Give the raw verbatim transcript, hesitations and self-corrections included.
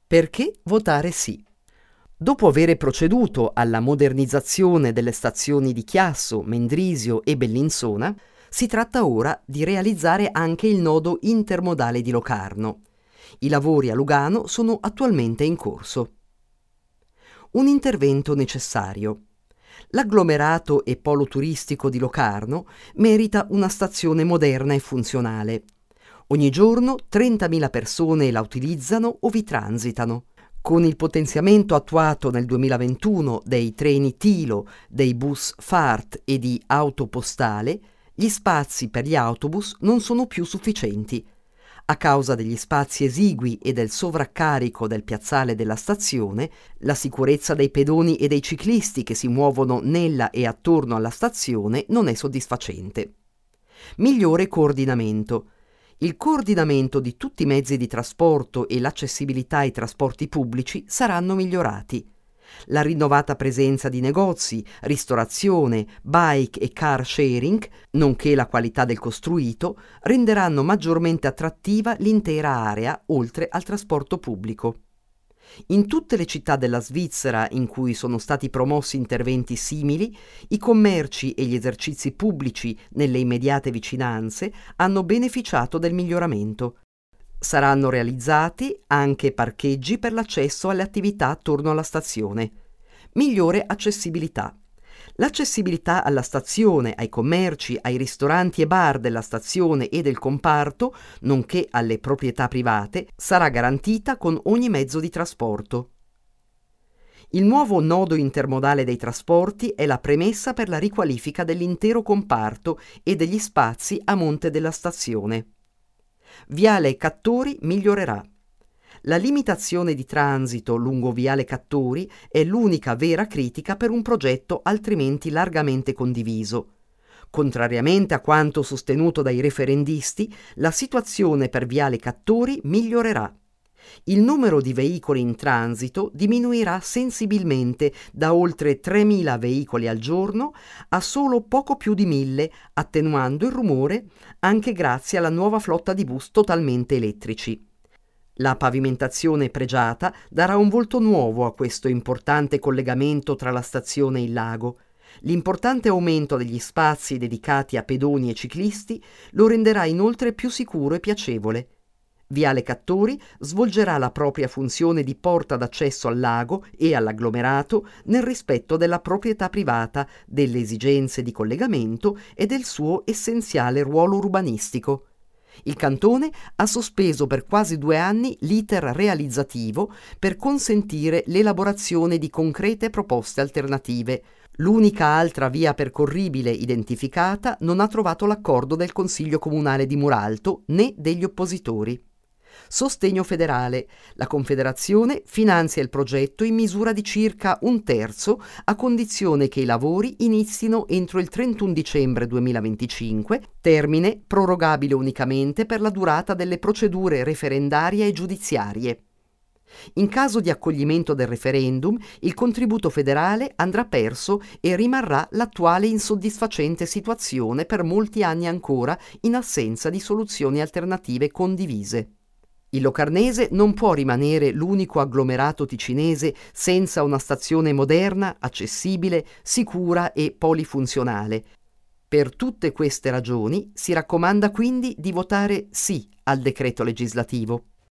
Perché votare sì? Dopo aver proceduto alla modernizzazione delle stazioni di Chiasso, Mendrisio e Bellinzona, si tratta ora di realizzare anche il nodo intermodale di Locarno. I lavori a Lugano sono attualmente in corso. Un intervento necessario. L'agglomerato e polo turistico di Locarno merita una stazione moderna e funzionale. Ogni giorno trentamila persone la utilizzano o vi transitano. Con il potenziamento attuato nel duemilaventuno dei treni Tilo, dei bus Fart e di Autopostale, gli spazi per gli autobus non sono più sufficienti. A causa degli spazi esigui e del sovraccarico del piazzale della stazione, la sicurezza dei pedoni e dei ciclisti che si muovono nella e attorno alla stazione non è soddisfacente. Migliore coordinamento. Il coordinamento di tutti i mezzi di trasporto e l'accessibilità ai trasporti pubblici saranno migliorati. La rinnovata presenza di negozi, ristorazione, bike e car sharing, nonché la qualità del costruito, renderanno maggiormente attrattiva l'intera area oltre al trasporto pubblico. In tutte le città della Svizzera in cui sono stati promossi interventi simili, i commerci e gli esercizi pubblici nelle immediate vicinanze hanno beneficiato del miglioramento. Saranno realizzati anche parcheggi per l'accesso alle attività attorno alla stazione. Migliore accessibilità. L'accessibilità alla stazione, ai commerci, ai ristoranti e bar della stazione e del comparto, nonché alle proprietà private, sarà garantita con ogni mezzo di trasporto. Il nuovo nodo intermodale dei trasporti è la premessa per la riqualifica dell'intero comparto e degli spazi a monte della stazione. Viale Cattori migliorerà. La limitazione di transito lungo Viale Cattori è l'unica vera critica per un progetto altrimenti largamente condiviso. Contrariamente a quanto sostenuto dai referendisti, la situazione per Viale Cattori migliorerà. Il numero di veicoli in transito diminuirà sensibilmente da oltre tremila veicoli al giorno a solo poco più di mille, attenuando il rumore anche grazie alla nuova flotta di bus totalmente elettrici. La pavimentazione pregiata darà un volto nuovo a questo importante collegamento tra la stazione e il lago. L'importante aumento degli spazi dedicati a pedoni e ciclisti lo renderà inoltre più sicuro e piacevole. Viale Cattori svolgerà la propria funzione di porta d'accesso al lago e all'agglomerato nel rispetto della proprietà privata, delle esigenze di collegamento e del suo essenziale ruolo urbanistico. Il Cantone ha sospeso per quasi due anni l'iter realizzativo per consentire l'elaborazione di concrete proposte alternative. L'unica altra via percorribile identificata non ha trovato l'accordo del Consiglio Comunale di Muralto né degli oppositori. Sostegno federale. La Confederazione finanzia il progetto in misura di circa un terzo a condizione che i lavori inizino entro il trentuno dicembre duemilaventicinque, termine prorogabile unicamente per la durata delle procedure referendarie e giudiziarie. In caso di accoglimento del referendum, il contributo federale andrà perso e rimarrà l'attuale insoddisfacente situazione per molti anni ancora in assenza di soluzioni alternative condivise. Il Locarnese non può rimanere l'unico agglomerato ticinese senza una stazione moderna, accessibile, sicura e polifunzionale. Per tutte queste ragioni si raccomanda quindi di votare sì al decreto legislativo.